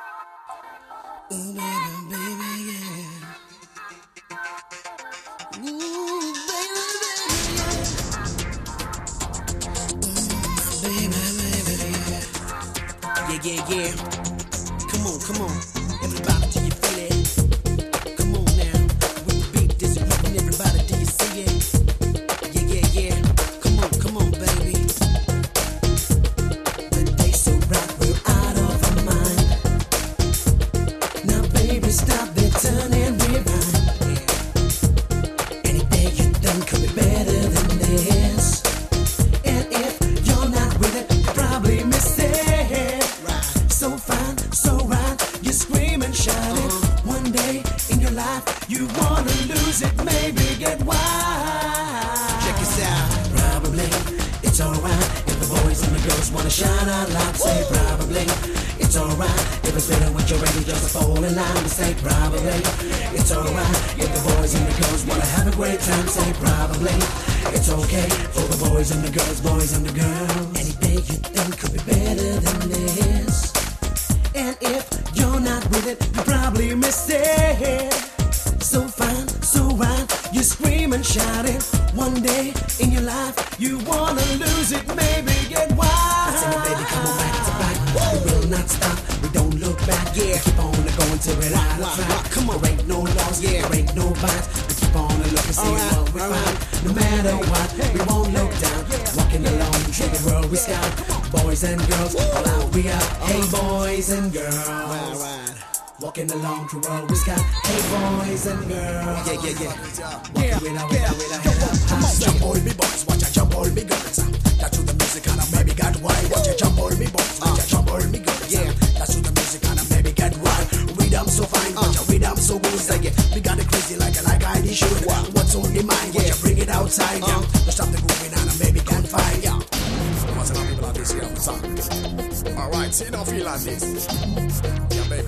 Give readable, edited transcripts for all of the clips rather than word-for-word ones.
Ooh, baby, baby, yeah. Ooh, baby, baby, yeah. Baby, baby, yeah. Yeah, yeah, yeah. Come on. Everybody, do you feel it? Come on now. With the beat, this is moving. Everybody, do you see it? Yeah, yeah. Come on, baby. The day's so bright, we're out of our mind. Now, baby, stop the turn and rewind. Yeah. Any day you done could be better than this. And if you're not with it, you probably miss it. Right. So fine, so right, you scream and shout it. One day in your life, you wanna lose it, maybe get wild. Check this out. Probably it's alright if the boys and the girls wanna shine out loud. Say probably it's alright if it's better when you're ready just to fall in line. Say probably it's alright if the boys and the girls wanna have a great time. Say probably it's okay for the boys and the girls, boys and the girls. Any day you think could be better than this. And if you're not with it, you probably miss it. So fine, so right, you scream and shout it. One day in your life, you wanna lose it, maybe get wild. I tell you, baby, come on back to back. We will not stop, we don't look back. Yeah, keep on going till we're out of track. Come on, there ain't no loss, there ain't no bites. We keep on looking, see what we find. No matter what, we won't look down. Walking along through the world we scout. Boys and girls, all out we out. Hey, boys and girls. Walking along through world we scout. Hey, boys and girls. Yeah. Walking with our head up. Come on, jump all me boys, watch ya jump all me girls. That's to the music and I maybe get wild. Watch ya jump all me boys, watch ya jump all me girls. Yeah, that's to the music and I maybe get wild. Rhythm so fine, watch ya rhythm so good. Like it, we got it crazy like I should. What's on the mind? Watch ya bring it outside. Yeah, don't stop the grooving and I maybe can find. Yeah, what's enough people like this here on the song? All right, see don't feel like this. Yeah, baby.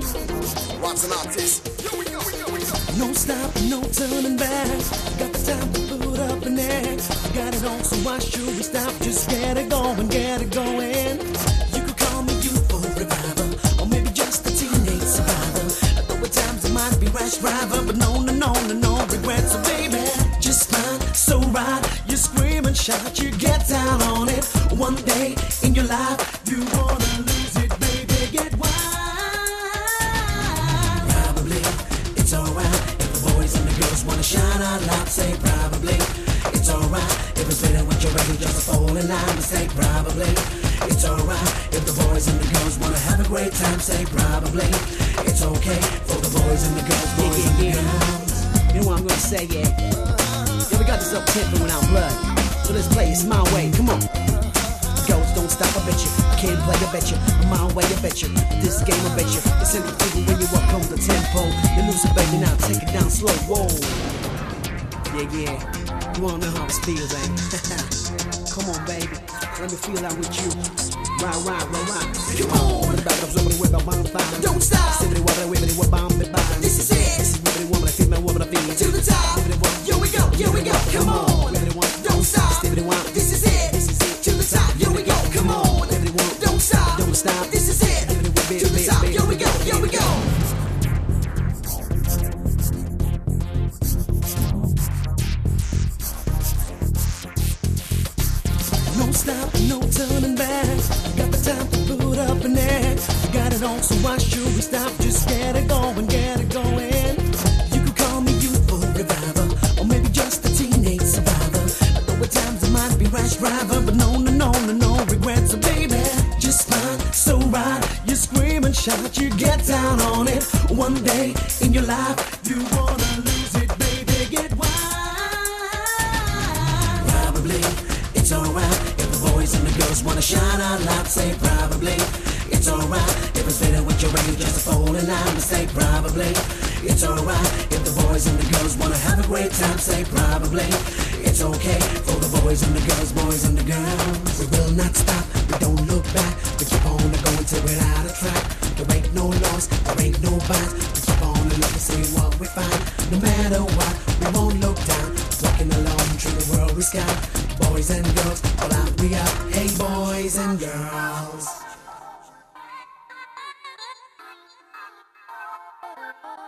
What's an artist? Here we go. No stopping, no turning back. Got the time to put up an act. Got it on, so why should we stop? Just get it going, get it going. You could call me youthful reviver, or maybe just a teenage survivor. Though at times I might be rash driver, but no regrets. So baby, just fine, so right. You scream and shout, you get down on it. One day in your life, you wanna lose it, baby, get wild. Probably it's alright if the boys and the girls wanna shine out loud. Say probably it's alright if it's better when you're ready just to fall in line. Say probably it's alright if the boys and the girls wanna have a great time. Say probably it's okay for the boys and the girls, boys and the girls. You know what I'm gonna say, yeah, we got this up tempo in our blood, so let's play it's my way. Come on. Girls don't stop, I bet you. I can't play, I bet you. My way, I bet you. This game, I bet you. It's simple people when you up on the tempo. You lose it, baby, now take it down slow. Whoa. Yeah. You wanna know how this feels, ain't it? Come on, baby. Let me feel out with you. Right. Come on. What about the woman with a bonfire? Don't stop. Simply what I whip it, what bomb it by. This is it. This is what I woman, I feel my woman, I feel. To the top. Here we go. Come on. Don't stop. This is it. To the top, here we go, come on. Don't stop, this is it. To the top, here we go. No stop, no turning back. Got the time to put up an act. Got it on, so why should we stop? Just get it going, You could call me youthful reviver, or maybe just a teenage survivor. Though at times I might be rash driver, but no regrets. So baby, just fine, so right. You scream and shout, you get down on it. One day in your life, you wanna lose it, baby, get wild. Probably it's alright if the boys and the girls wanna shine out loud. Say probably it's alright if it's better when you're ready just to fall in line. Say probably it's alright if the boys and the girls wanna have a great time. Say probably it's okay for the boys and the girls, boys and the girls. We will not stop, we don't look back. We keep on going till we're out of track. There ain't no loss, there ain't no bites. We keep on looking, see what we find. No matter what, we won't look down. Walking along through the world we scout. Boys and girls, all out we out. Hey, boys and girls. Oh.